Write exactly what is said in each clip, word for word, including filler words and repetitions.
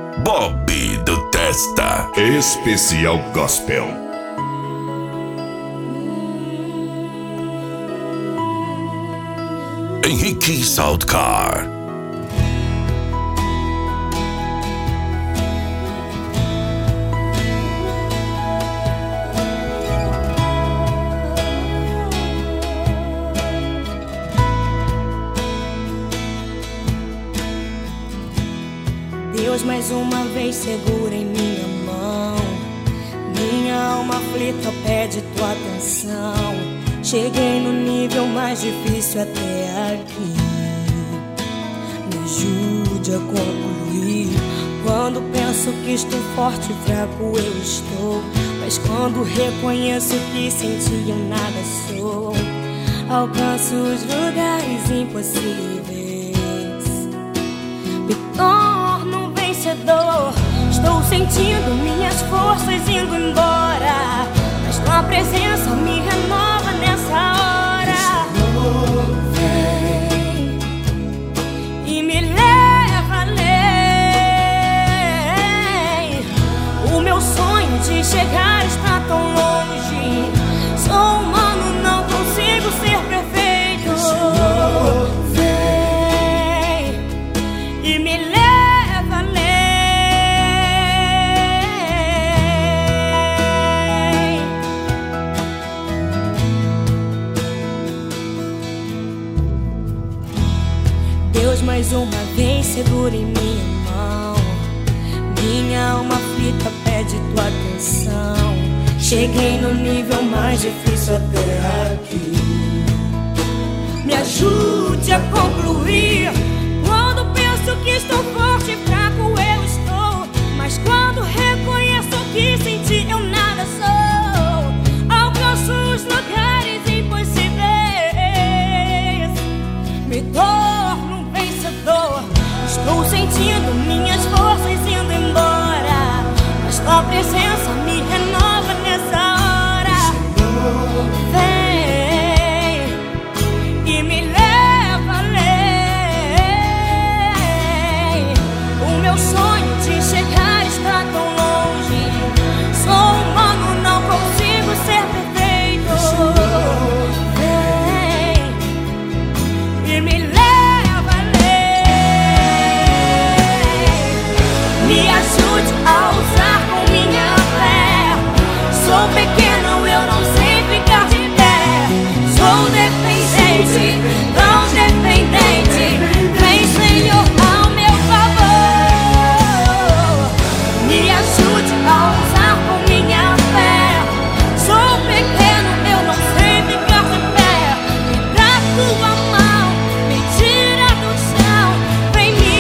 Bob do Testa. Especial Gospel. Henrique Saltcar. Deus mais uma vez segura em minha mão. Minha alma aflita pede tua atenção. Cheguei no nível mais difícil até aqui. Me ajude a concluir. Quando penso que estou forte e fraco eu estou, mas quando reconheço que sem ti eu nada sou, alcanço os lugares impossíveis. Me torno um vencedor. Estou sentindo minhas forças indo embora, mas tua presença me renova nessa hora. Vem e me leva além. O meu sonho de chegar está tão longe. Sou humano, não consigo ser perfeito. Vem e me leva além. Deus mais uma vez segura em minha mão. Minha alma aflita pede tua atenção. Cheguei no nível mais difícil até aqui. Me ajude a concluir. Quando penso que estou forte e fraco eu estou, mas quando reconheço que sem ti eu nada sou, alcanço os lugares impossíveis. Me torno um vencedor. Estou sentindo minhas forças indo embora, mas tua presença me renova nessa hora. Vem e me leva além. O meu sonho de chegar está tão longe. Sou humano, não consigo ser perfeito. Vem e me leva além. Me ajude a usar com minha fé. Sou pequeno, eu não sei ficar de pé. Sou dependente, tão dependente. Vem, Senhor, ao meu favor. Me ajude a usar com minha fé. Sou pequeno, eu não sei ficar de pé. Me dá tua mão, me tira do chão. Vem me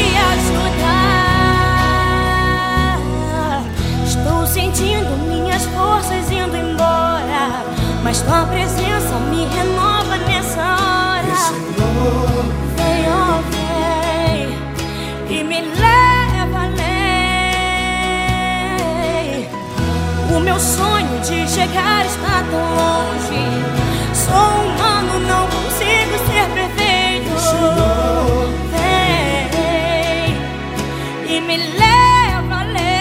ajudar. Estou sentindo minhas forças indo embora, mas tua presença me renova nessa hora. Vem, oh, vem e me leva além. O meu sonho de chegar está tão longe. Sou humano, não consigo ser perfeito. Vem e me leva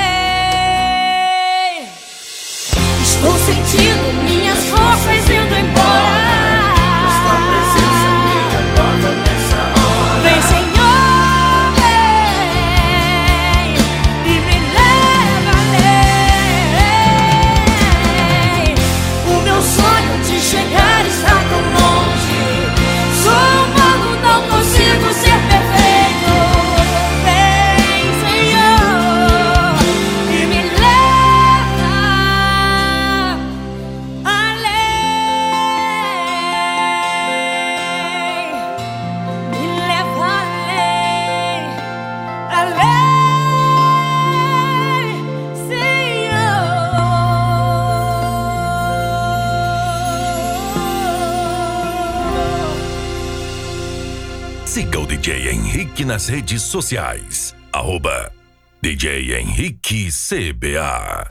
além. Estou sentindo minhas forças indo embora. Vem, Senhor, vem e me leva além. O meu sonho de chegar está tão longe. Sou humano, não consigo ser perfeito. Vem, Senhor, e me leva além. Me leva além, além, Senhor. Siga o D J Henrique nas redes sociais. Arroba D J Henrique C B A.